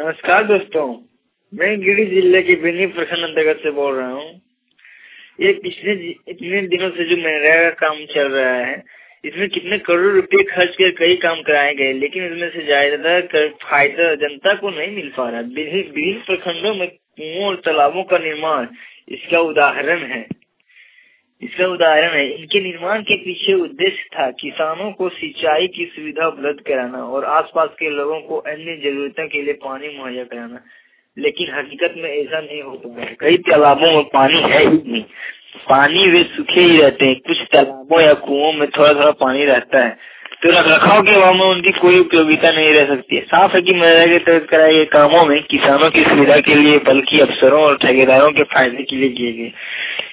नमस्कार दोस्तों, मैं गिरिडीह जिले के बेनी प्रखंड अंतर्गत से बोल रहा हूँ। ये पिछले इतने दिनों से जो मनरेगा का काम चल रहा है, इसमें कितने करोड़ रुपए खर्च कर कई काम कराए गए, लेकिन इसमें से ज्यादातर फायदा जनता को नहीं मिल पा रहा। विभिन्न प्रखंडों में कुओं और तालाबों का निर्माण इसका उदाहरण है। इनके निर्माण के पीछे उद्देश्य था किसानों को सिंचाई की सुविधा उपलब्ध कराना और आसपास के लोगों को अन्य जरूरतों के लिए पानी मुहैया कराना। लेकिन हकीकत में ऐसा नहीं हो पा रहा है। कई तालाबों में पानी है ही नहीं, पानी वे सूखे ही रहते हैं। कुछ तालाबों या कुओं में थोड़ा थोड़ा पानी रहता है, तो रखरखाव के अभाव में उनकी कोई उपयोगिता नहीं रह सकती है। साफ है कि मनरेगा के तहत कराए गए कामों में किसानों की सुविधा के लिए बल्कि अफसरों और ठेकेदारों के फायदे के लिए किए गए।